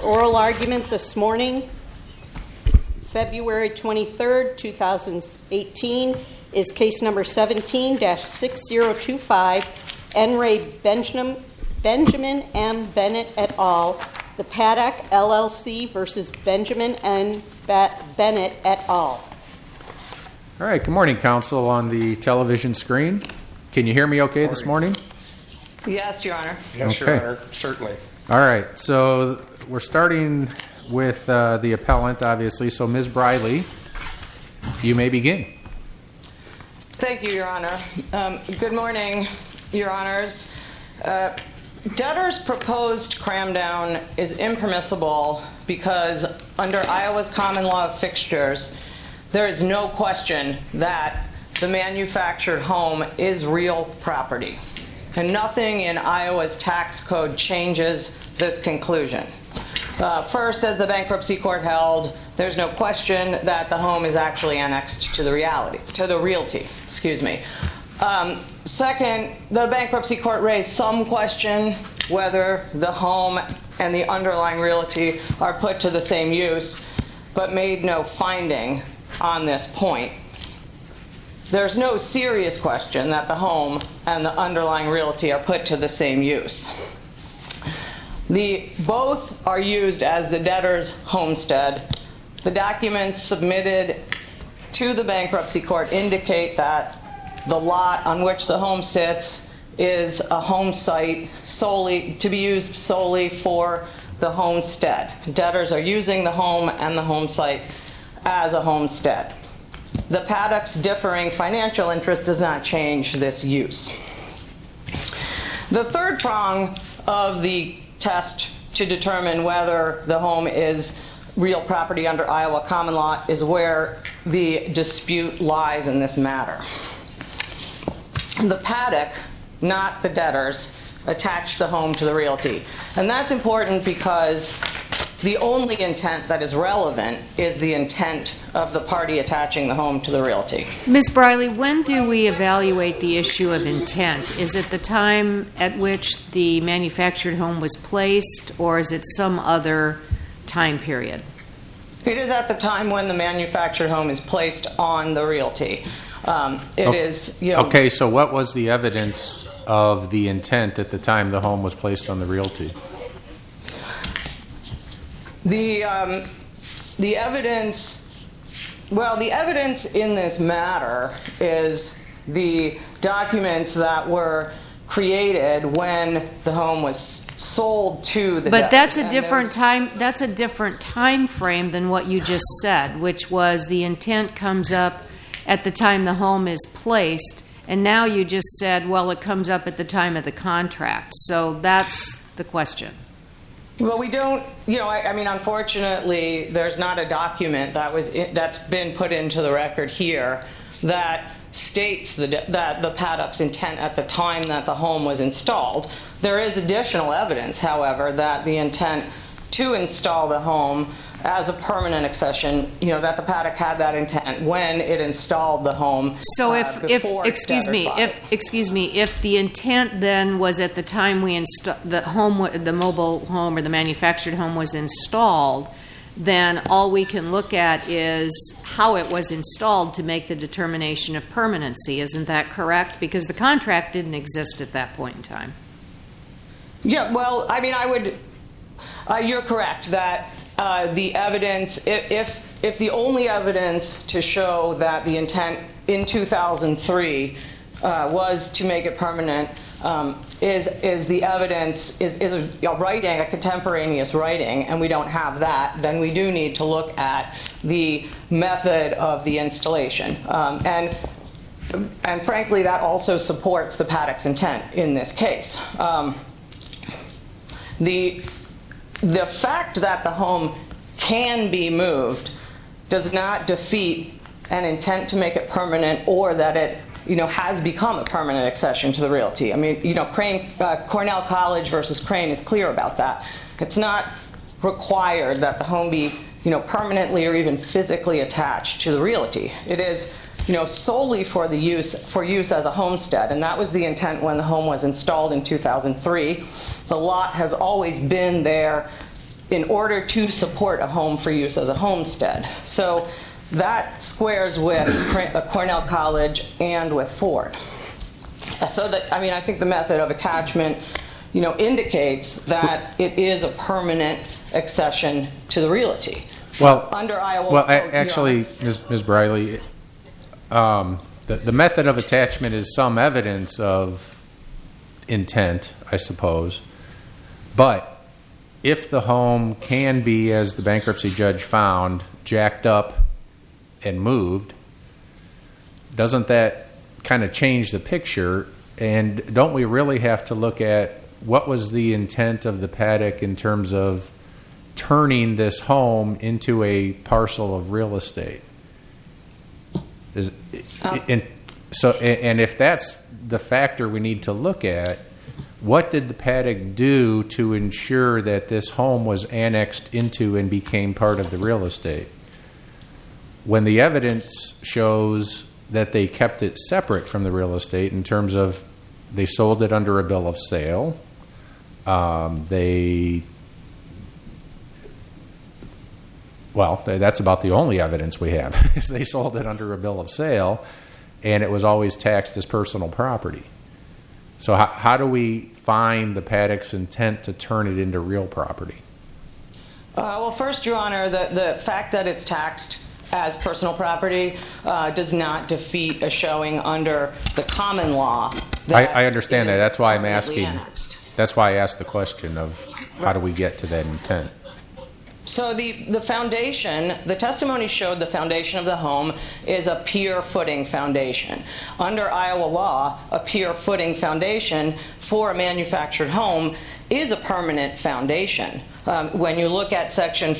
oral argument this morning, February 23rd, 2018, is case number 17-6025, N. Ray Benjamin M. Bennett et al., the Paddock LLC versus Benjamin N. Bennett et al. All right, good morning, counsel on the television screen. Can you hear me okay this morning? Yes, Your Honor. Yes, Okay. Your Honor, certainly. All right, so we're starting with the appellant, obviously. So, Ms. Briley, you may begin. Thank you, Your Honor. Good morning, Your Honors. Debtor's proposed cram-down is impermissible because under Iowa's common law of fixtures, there is no question that the manufactured home is real property. And nothing in Iowa's tax code changes this conclusion. First, as the bankruptcy court held, there's no question that the home is actually annexed to the realty. Second, the bankruptcy court raised some question whether the home and the underlying realty are put to the same use, but made no finding on this point. There's no serious question that the home and the underlying realty are put to the same use. Both are used as the debtor's homestead. The documents submitted to the bankruptcy court indicate that the lot on which the home sits is a home site to be used solely for the homestead. Debtors are using the home and the home site as a homestead. The Paddock's differing financial interest does not change this use. The third prong of the test to determine whether the home is real property under Iowa common law is where the dispute lies in this matter. The Paddock, not the debtors, attached the home to the realty. And that's important because the only intent that is relevant is the intent of the party attaching the home to the realty. Ms. Briley, when do we evaluate the issue of intent? Is it the time at which the manufactured home was placed, or is it some other time period? It is at the time when the manufactured home is placed on the realty. Okay, so what was the evidence of the intent at the time the home was placed on the realty? The evidence in this matter is the documents that were created when the home was sold to the debtor. But that's a different time. That's a different time frame than what you just said, which was the intent comes up at the time the home is placed, and now you just said, well, it comes up at the time of the contract. So that's the question. Well, we don't, unfortunately, there's not a document that's been put into the record here that states that the Paddock's intent at the time that the home was installed. There is additional evidence, however, that the intent to install the home as a permanent accession, that the Paddock had that intent when it installed the home. So if the intent then was at the time the mobile home or the manufactured home was installed, then all we can look at is how it was installed to make the determination of permanency. Isn't that correct? Because the contract didn't exist at that point in time. Yeah, well, you're correct that the evidence, if the only evidence to show that the intent in 2003 was to make it permanent is the evidence is a writing, a contemporaneous writing, and we don't have that, then we do need to look at the method of the installation. And frankly, that also supports the Paddock's intent in this case. The fact that the home can be moved does not defeat an intent to make it permanent or that it has become a permanent accession to the realty. Cornell College versus Crane is clear about that. It's not required that the home be permanently or even physically attached to the realty. It is solely for use as a homestead, and that was the intent when the home was installed in 2003. The lot has always been there in order to support a home for use as a homestead. So that squares with Cornell College and with Ford. So that, I mean, I think the method of attachment, indicates that it is a permanent accession to the realty. Well, under Iowa. Well, actually, Ms. Briley, the method of attachment is some evidence of intent, I suppose. But if the home can be, as the bankruptcy judge found, jacked up and moved, doesn't that kind of change the picture? And don't we really have to look at what was the intent of the paddock in terms of turning this home into a parcel of real estate? And if that's the factor we need to look at, what did the paddock do to ensure that this home was annexed into and became part of the real estate? When the evidence shows that they kept it separate from the real estate in terms of they sold it under a bill of sale, that's about the only evidence we have, is they sold it under a bill of sale, and it was always taxed as personal property. So how do we find the paddock's intent to turn it into real property? Well, first, Your Honor, the fact that it's taxed as personal property does not defeat a showing under the common law. I understand that. That's why I'm asking. Annexed. That's why I asked the question of how do we get to that intent? So the foundation, the testimony showed the foundation of the home is a pier footing foundation. Under Iowa law, a pier footing foundation for a manufactured home is a permanent foundation. When you look at section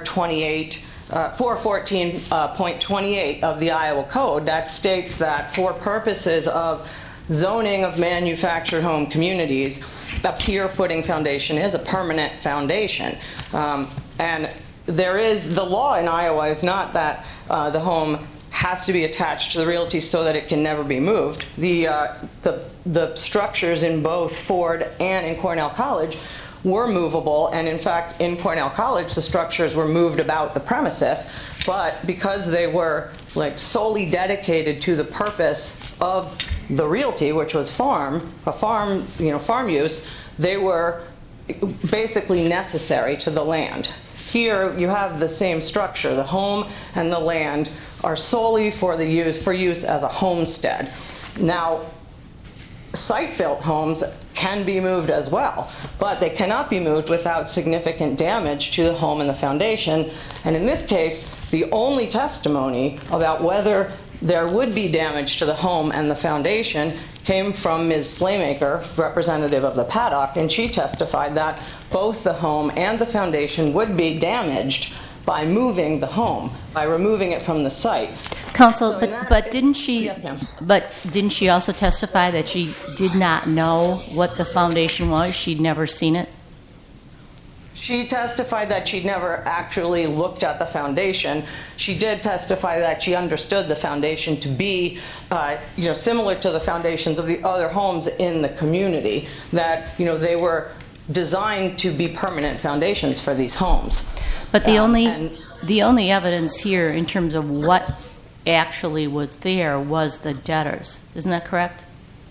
414.28 of the Iowa Code, that states that for purposes of zoning of manufactured home communities, a pier footing foundation is a permanent foundation. And the law in Iowa is not that the home has to be attached to the realty so that it can never be moved. The structures in both Ford and in Cornell College were movable, and in fact, in Cornell College, the structures were moved about the premises, but because they were solely dedicated to the purpose of the realty, which was farm use, they were basically necessary to the land. Here, you have the same structure. The home and the land are solely for use as a homestead. Now, site-built homes can be moved as well, but they cannot be moved without significant damage to the home and the foundation. And in this case, the only testimony about whether there would be damage to the home and the foundation came from Ms. Slaymaker, representative of the paddock, and she testified that both the home and the foundation would be damaged by moving the home, by removing it from the site. Counsel, So but didn't she? Yes, ma'am. But didn't she also testify that she did not know what the foundation was? She'd never seen it. She testified that she'd never actually looked at the foundation. She did testify that she understood the foundation to be, similar to the foundations of the other homes in the community. That they were designed to be permanent foundations for these homes. But the only evidence here in terms of what actually was there was the debtors. Isn't that correct?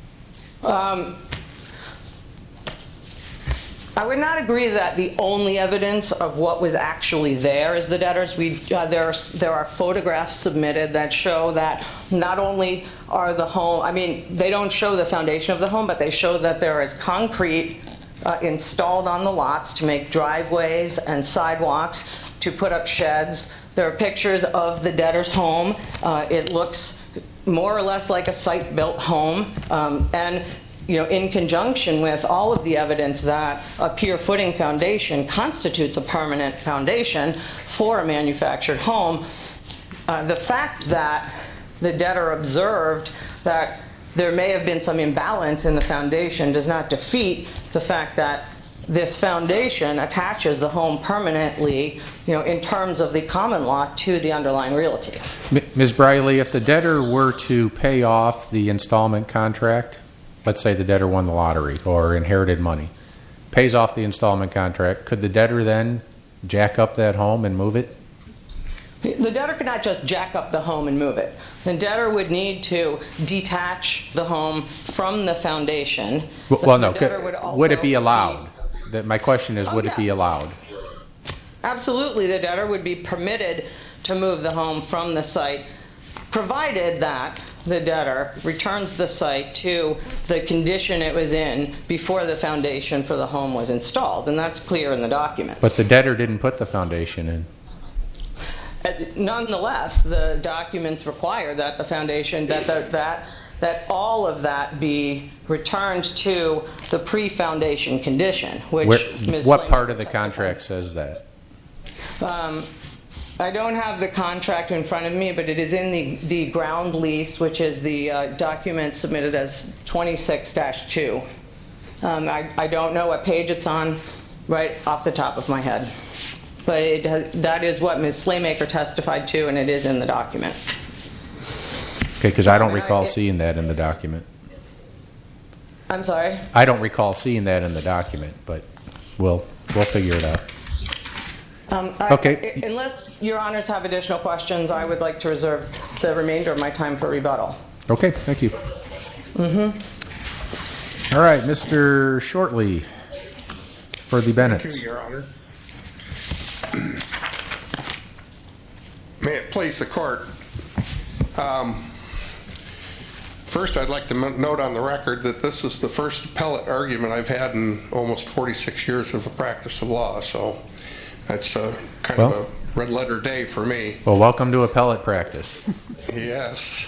I would not agree that the only evidence of what was actually there is the debtors. There are photographs submitted that show that not only are the home, they don't show the foundation of the home, but they show that there is concrete installed on the lots to make driveways and sidewalks, to put up sheds. There are pictures of the debtor's home. It looks more or less like a site-built home. And in conjunction with all of the evidence that a pier footing foundation constitutes a permanent foundation for a manufactured home, the fact that the debtor observed that there may have been some imbalance in the foundation does not defeat the fact that this foundation attaches the home permanently, in terms of the common law to the underlying realty. Ms. Briley, if the debtor were to pay off the installment contract, let's say the debtor won the lottery or inherited money, pays off the installment contract, could the debtor then jack up that home and move it? The debtor could not just jack up the home and move it. The debtor would need to detach the home from the foundation. Well, no. The debtor would also Would it be allowed? My question is, would yeah. it be allowed? Absolutely, the debtor would be permitted to move the home from the site, provided that the debtor returns the site to the condition it was in before the foundation for the home was installed, and that's clear in the documents. But the debtor didn't put the foundation in. Nonetheless, the documents require that the foundation, that all of that be returned to the pre-foundation condition, which Ms. What Slaymaker part of the testified. contract says that? I don't have the contract in front of me, but it is in the ground lease, which is the document submitted as 26-2. I don't know what page it's on right off the top of my head. But that is what Ms. Slaymaker testified to, and it is in the document. Okay, because I don't recall seeing that in the document. I'm sorry? I don't recall seeing that in the document, but we'll figure it out. Okay. Unless Your Honors have additional questions, I would like to reserve the remainder of my time for rebuttal. Okay, thank you. All right, Mr. Shortley for the Bennetts. Thank you, Your Honor. May it please the court. First, I'd like to note on the record that this is the first appellate argument I've had in almost 46 years of a practice of law, so that's kind of a red letter day for me. Well, welcome to appellate practice. Yes.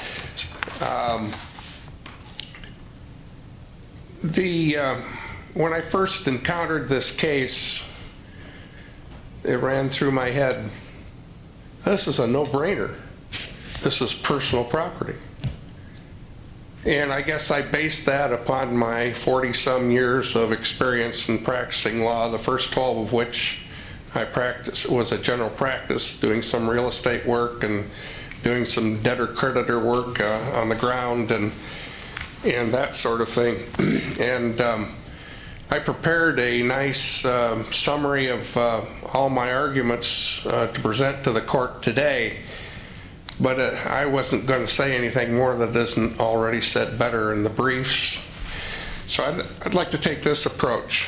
When I first encountered this case, it ran through my head, this is a no-brainer. This is personal property. And I guess I based that upon my 40-some years of experience in practicing law, the first 12 of which I practiced was a general practice, doing some real estate work and doing some debtor-creditor work on the ground and that sort of thing. And I prepared a nice summary of all my arguments to present to the court today, but I wasn't going to say anything more that isn't already said better in the briefs. So I'd like to take this approach.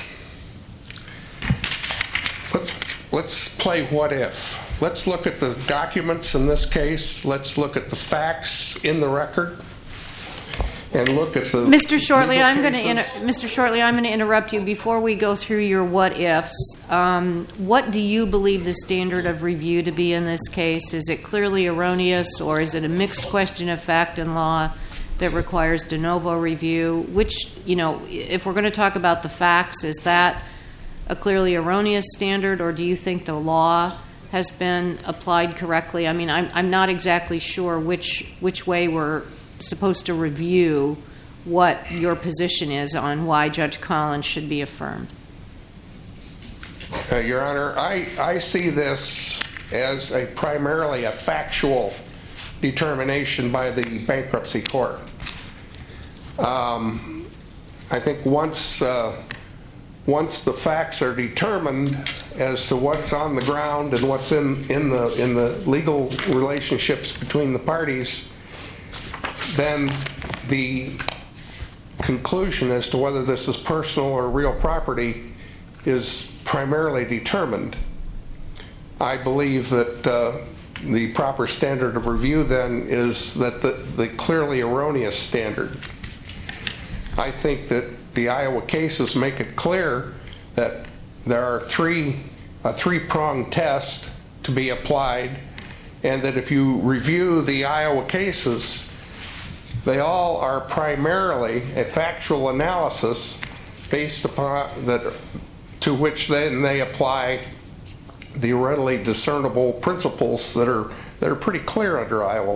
Let's play what if. Let's look at the documents in this case. Let's look at the facts in the record. And look at the Mr. Shortley, I'm going to interrupt you before we go through your what ifs. What do you believe the standard of review to be in this case? Is it clearly erroneous, or is it a mixed question of fact and law that requires de novo review? Which, if we're going to talk about the facts, is that a clearly erroneous standard, or do you think the law has been applied correctly? I mean, I'm not exactly sure which way we're supposed to review what your position is on why Judge Collins should be affirmed. Your Honor, I see this as primarily a factual determination by the bankruptcy court. I think once the facts are determined as to what's on the ground and what's in the legal relationships between the parties, then the conclusion as to whether this is personal or real property is primarily determined. I believe that the proper standard of review then is that the clearly erroneous standard. I think that the Iowa cases make it clear that there are a three-pronged test to be applied, and that if you review the Iowa cases, they all are primarily a factual analysis based upon that, to which then they apply the readily discernible principles that are pretty clear under Iowa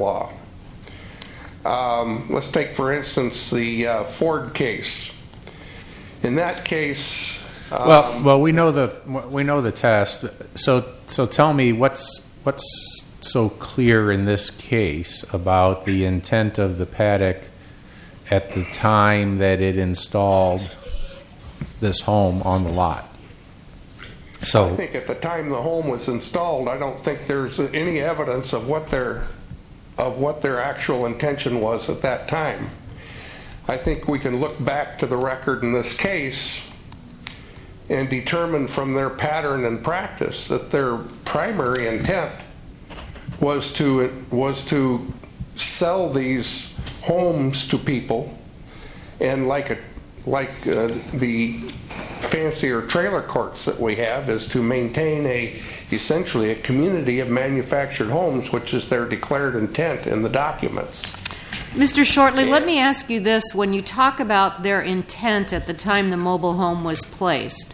law. Let's take, for instance, the Ford case. In that case, well, we know the test. So tell me what's so clear in this case about the intent of the paddock at the time that it installed this home on the lot? So I think at the time the home was installed, I don't think there's any evidence of what their actual intention was at that time. I think we can look back to the record in this case and determine from their pattern and practice that their primary intent was to sell these homes to people, and like the fancier trailer courts that we have, is to maintain essentially a community of manufactured homes, which is their declared intent in the documents. Mr. Shortley, let me ask you this. When you talk about their intent at the time the mobile home was placed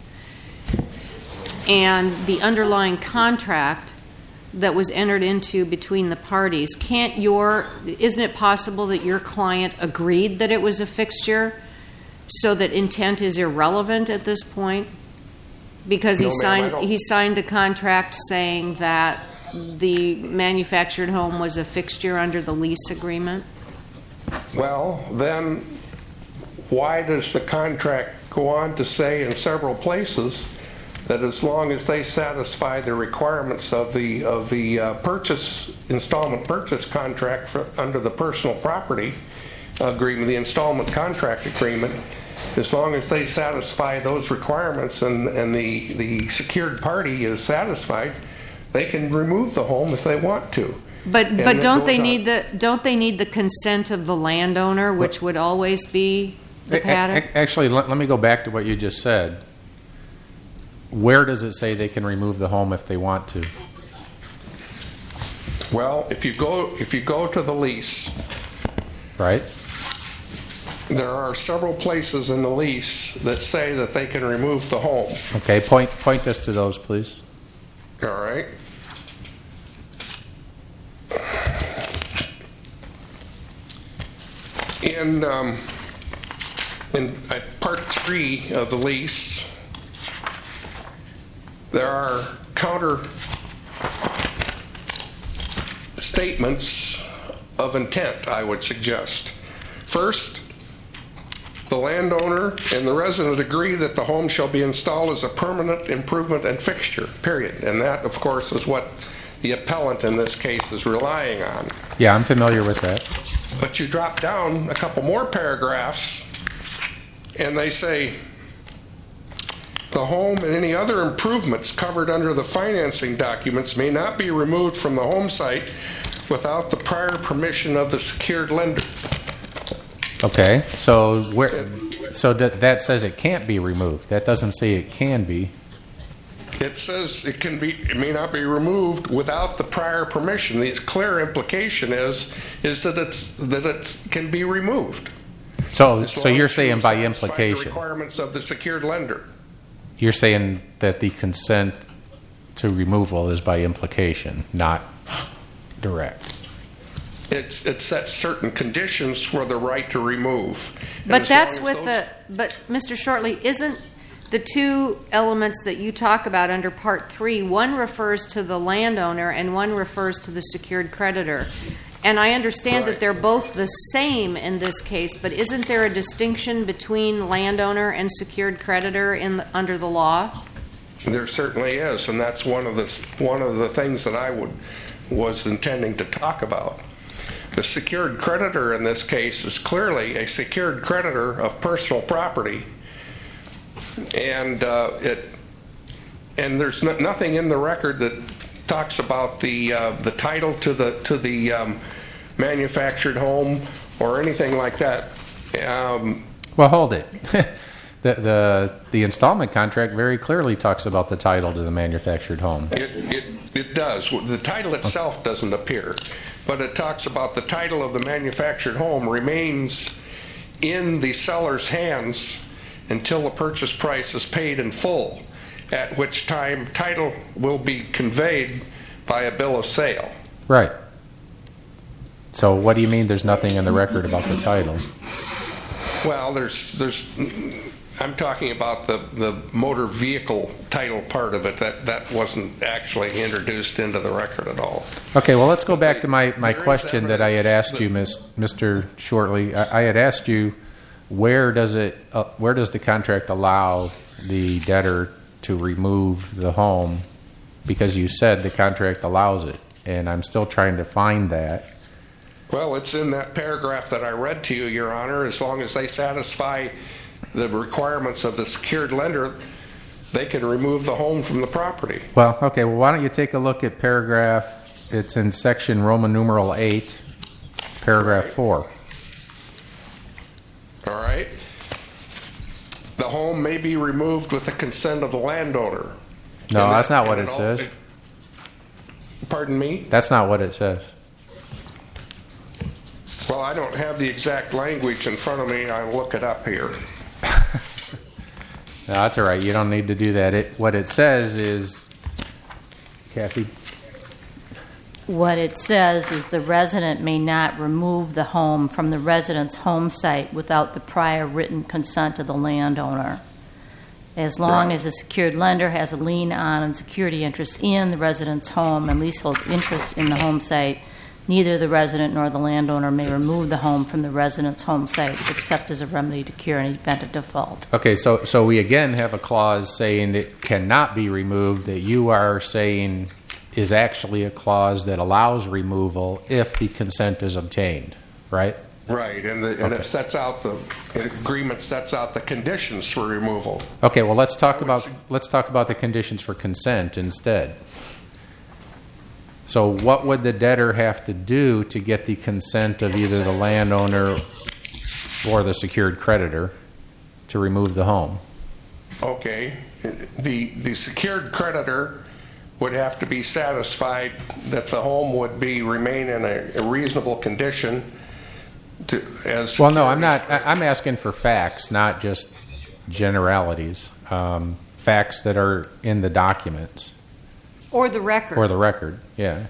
and the underlying contract that was entered into between the parties, isn't it possible that your client agreed that it was a fixture so that intent is irrelevant at this point? Because he signed the contract saying that the manufactured home was a fixture under the lease agreement? Well, then why does the contract go on to say in several places that as long as they satisfy the requirements of the installment purchase contract under the personal property agreement, the installment contract agreement, as long as they satisfy those requirements and the secured party is satisfied, they can remove the home if they want to. But don't they need the consent of the landowner, which would always be the pattern? Actually, let me go back to what you just said. Where does it say they can remove the home if they want to? Well, if you go to the lease, right, there are several places in the lease that say that they can remove the home. Okay, point us to those, please. All right. In Part 3 of the lease, there are counter statements of intent, I would suggest. First, the landowner and the resident agree that the home shall be installed as a permanent improvement and fixture, period. And that, of course, is what the appellant in this case is relying on. Yeah, I'm familiar with that. But you drop down a couple more paragraphs, and they say, the home and any other improvements covered under the financing documents may not be removed from the home site without the prior permission of the secured lender. Okay, so that says it can't be removed. That doesn't say it can be. It says it may not be removed without the prior permission. The clear implication is that it can be removed. So you're saying by implication, the requirements of the secured lender. You're saying that the consent to removal is by implication, not direct. It sets certain conditions for the right to remove. But Mr. Shortley, isn't the two elements that you talk about under Part 3, one refers to the landowner and one refers to the secured creditor. And I understand that they're both the same in this case, but isn't there a distinction between landowner and secured creditor under the law? There certainly is, and that's one of the things that I was intending to talk about. The secured creditor in this case is clearly a secured creditor of personal property, and there's nothing in the record that talks about the title to the manufactured home or anything like that. Well, hold it. The installment contract very clearly talks about the title to the manufactured home. It does. The title itself doesn't appear, but it talks about the title of the manufactured home remains in the seller's hands until the purchase price is paid in full, at which time title will be conveyed by a bill of sale. Right. So what do you mean there's nothing in the record about the title? Well, I'm talking about the motor vehicle title part of it. That wasn't actually introduced into the record at all. Okay, well, let's go back to my question that I had asked you, Mr. Shortley. I had asked you, where does the contract allow the debtor to remove the home because you said the contract allows it, and I'm still trying to find that. Well, it's in that paragraph that I read to you, Your Honor. As long as they satisfy the requirements of the secured lender, they can remove the home from the property. Well, okay, well, why don't you take a look at paragraph, it's in section Roman numeral 8, paragraph 4. All right? The home may be removed with the consent of the landowner. No, that's not what it says. Pardon me? That's not what it says. Well, I don't have the exact language in front of me. I'll look it up here. No, that's all right. You don't need to do that. What it says is, Kathy? What it says is the resident may not remove the home from the resident's home site without the prior written consent of the landowner. As long as a secured lender has a lien on and security interest in the resident's home and leasehold interest in the home site, neither the resident nor the landowner may remove the home from the resident's home site except as a remedy to cure any event of default. Okay, so we again have a clause saying it cannot be removed that you are saying is actually a clause that allows removal if the consent is obtained, right? Right, and it sets out the agreement sets out the conditions for removal. Okay, well let's talk about the conditions for consent instead. So what would the debtor have to do to get the consent of either the landowner or the secured creditor to remove the home? Okay, the secured creditor would have to be satisfied that the home would remain in a reasonable condition. Well, no, I'm not. I'm asking for facts, not just generalities. Facts that are in the documents. Or the record. Or the record, yeah.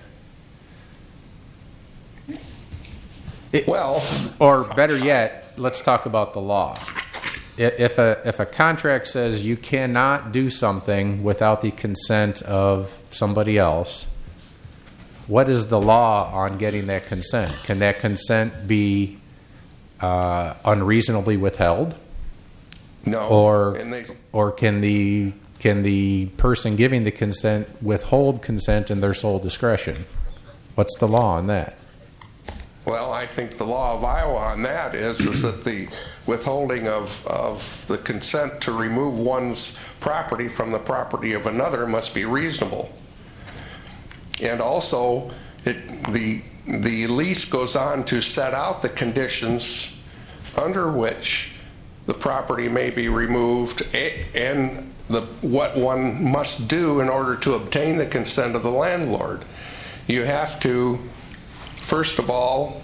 Or better yet, let's talk about the law. If a contract says you cannot do something without the consent of somebody else, what is the law on getting that consent? Can that consent be unreasonably withheld? No. Or can the person giving the consent withhold consent in their sole discretion? What's the law on that? Well, I think the law of Iowa on that is that the withholding of the consent to remove one's property from the property of another must be reasonable. And also, the lease goes on to set out the conditions under which the property may be removed and what one must do in order to obtain the consent of the landlord. You have to, first of all,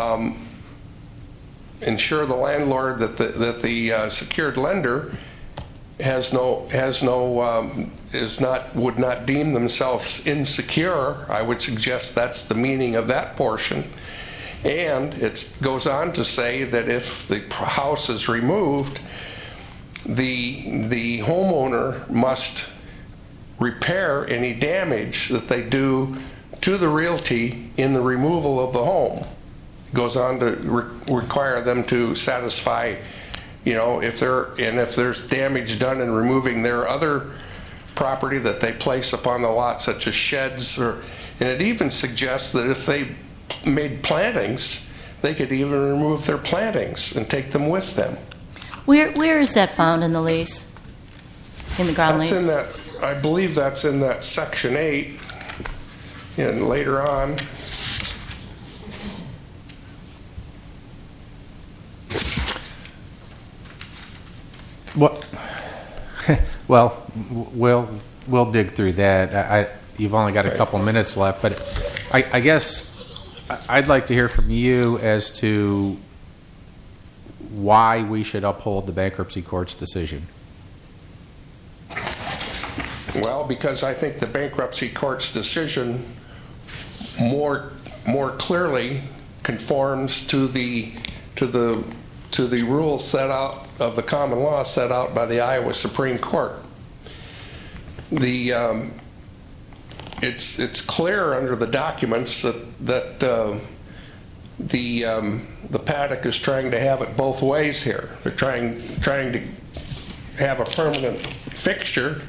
ensure the landlord that the secured lender would not deem themselves insecure. I would suggest that's the meaning of that portion. And it goes on to say that if the house is removed, the homeowner must repair any damage that they do to the realty in the removal of the home. It goes on to require them to satisfy, if there's damage done in removing their other property that they place upon the lot, such as sheds, and it even suggests that if they made plantings, they could even remove their plantings and take them with them. Where is that found in the lease? In the ground lease? I believe that's in that section 8, and later on. Well, we'll dig through that. You've only got a couple minutes left, but I guess I'd like to hear from you as to why we should uphold the bankruptcy court's decision. Well, because I think the bankruptcy court's decision more clearly conforms to the rules set out of the common law set out by the Iowa Supreme Court. It's clear under the documents that the paddock is trying to have it both ways here. They're trying to have a permanent fixture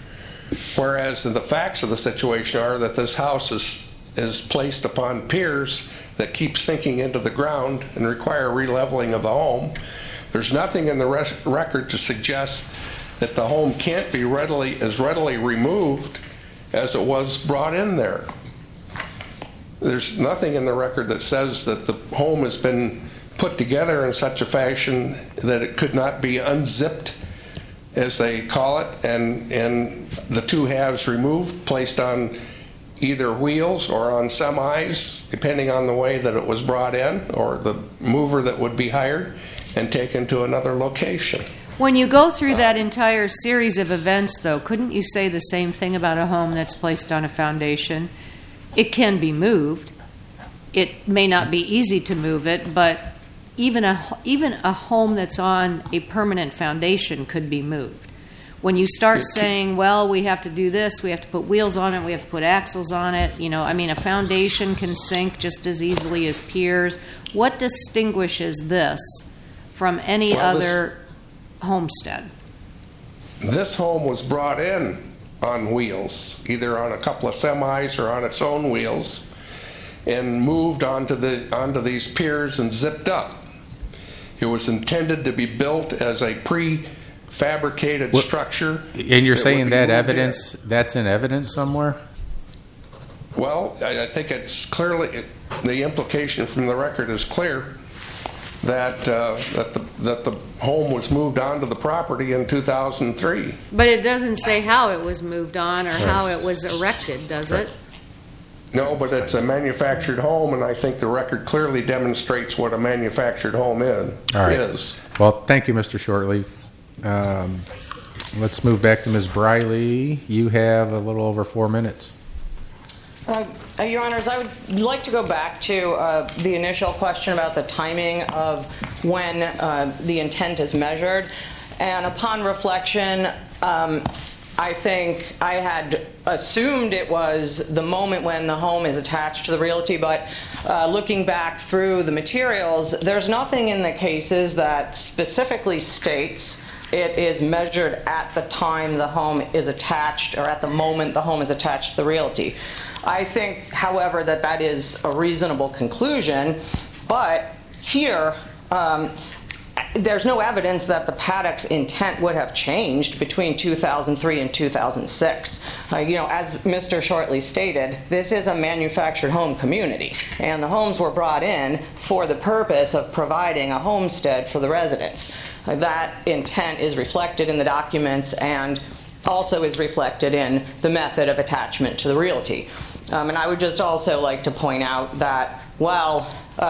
whereas the facts of the situation are that this house is placed upon piers that keep sinking into the ground and require releveling of the home. There's nothing in the record to suggest that the home can't be as readily removed as it was brought in there. There's nothing in the record that says that the home has been put together in such a fashion that it could not be unzipped, as they call it, and the two halves removed, placed on either wheels or on semis, depending on the way that it was brought in, or the mover that would be hired, and taken to another location. When you go through that entire series of events, though, couldn't you say the same thing about a home that's placed on a foundation? It can be moved. It may not be easy to move it, but even a home that's on a permanent foundation could be moved. When you start saying, well, we have to do this, we have to put wheels on it, we have to put axles on it, a foundation can sink just as easily as piers. What distinguishes this from any other homestead? This home was brought in on wheels, either on a couple of semis or on its own wheels, and moved onto these piers and zipped up. It was intended to be built as a prefabricated structure. And you're saying that that's in evidence somewhere? Well, I think it's clearly, the implication from the record is clear that the home was moved onto the property in 2003. But it doesn't say how it was moved on or how it was erected, does it? No, but it's a manufactured home, and I think the record clearly demonstrates what a manufactured home is. All right. Well, thank you, Mr. Shortley. Let's move back to Ms. Briley. You have a little over 4 minutes. Your Honors, I would like to go back to the initial question about the timing of when the intent is measured. And upon reflection, I think I had assumed it was the moment when the home is attached to the realty, but looking back through the materials, there's nothing in the cases that specifically states it is measured at the time the home is attached or at the moment the home is attached to the realty. I think, however, that is a reasonable conclusion, but here there's no evidence that the Paddock's intent would have changed between 2003 and 2006. As Mr. Shortley stated, this is a manufactured home community, and the homes were brought in for the purpose of providing a homestead for the residents. That intent is reflected in the documents and also is reflected in the method of attachment to the realty. And I would just also like to point out that while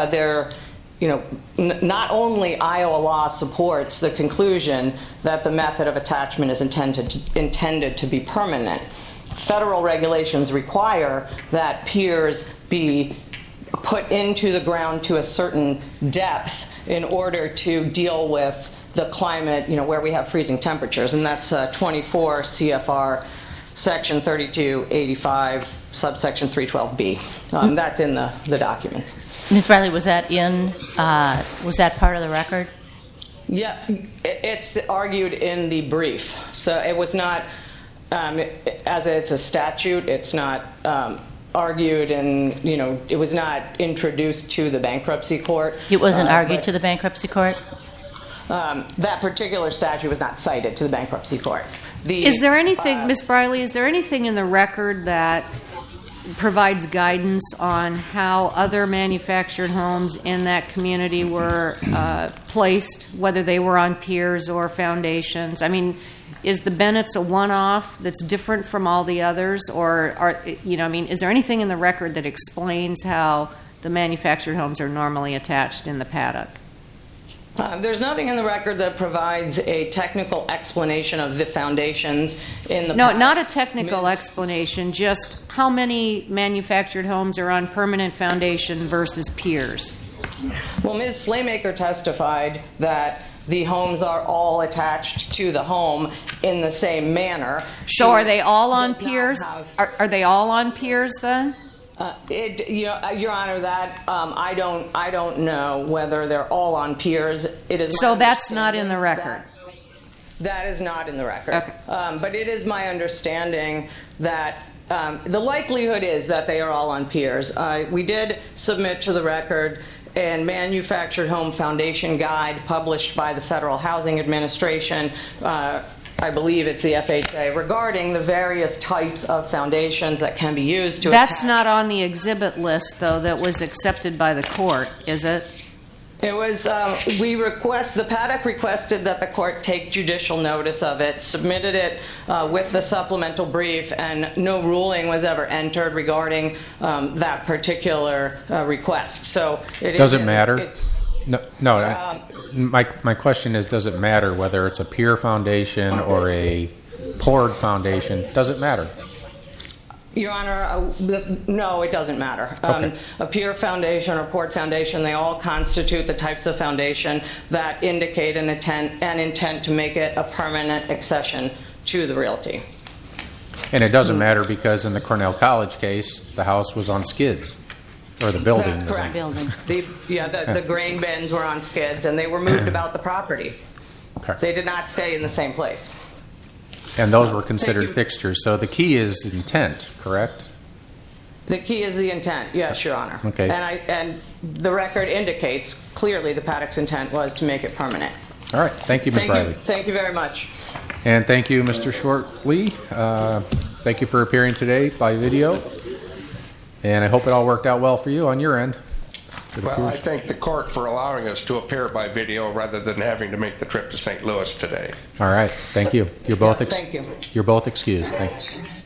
not only Iowa law supports the conclusion that the method of attachment is intended to be permanent, federal regulations require that piers be put into the ground to a certain depth in order to deal with the climate, where we have freezing temperatures, and that's 24 CFR Section 3285, subsection 312B. That's in the documents. Ms. Briley, was that part of the record? Yeah, it's argued in the brief. So it was not, as it's a statute, it's not argued and, it was not introduced to the bankruptcy court. It wasn't argued to the bankruptcy court? That particular statute was not cited to the bankruptcy court. Is there anything, Ms. Briley, is there anything in the record that provides guidance on how other manufactured homes in that community were placed, whether they were on piers or foundations? I mean, is the Bennett's a one-off that's different from all the others? Or, is there anything in the record that explains how the manufactured homes are normally attached in the paddock? There's nothing in the record that provides a technical explanation of the foundations in the paddock. No, not a technical explanation, just how many manufactured homes are on permanent foundation versus piers. Well, Ms. Slaymaker testified that the homes are all attached to the home in the same manner. So are they all on piers? Are they all on piers then? Your Honor, that I don't know whether they're all on piers. It is so that's not in the record. That is not in the record. Okay. But it is my understanding that the likelihood is that they are all on piers. We did submit to the record a manufactured home foundation guide published by the Federal Housing Administration. I believe it's the FHA, regarding the various types of foundations that can be used to That's attach. not on the exhibit list, though, that was accepted by the court, is it? It was, the Paddock requested that the court take judicial notice of it, submitted it with the supplemental brief, and no ruling was ever entered regarding that particular request. So it Does it is- matter? it's- No. My question is, does it matter whether it's a pier foundation or a poured foundation? Does it matter? Your Honor, no, it doesn't matter. Okay. A pier foundation or port foundation, they all constitute the types of foundation that indicate an intent to make it a permanent accession to the realty. And it doesn't matter because in the Cornell College case, the house was on skids, or the building That's was on. correct. Building. The grain bins were on skids, and they were moved about the property. Okay. They did not stay in the same place. And those were considered Thank you. fixtures. So the key is intent, correct? The key is the intent, yes, Your Honor. Okay. And the record indicates clearly the Paddock's intent was to make it permanent. All right. Thank you, Ms. Briley. Thank you very much. And thank you, Mr. Shortley. Thank you for appearing today by video. And I hope it all worked out well for you on your end. Well, I thank the court for allowing us to appear by video rather than having to make the trip to St. Louis today. All right. Thank you. You're both Yes, thank you. You're both excused. Thanks.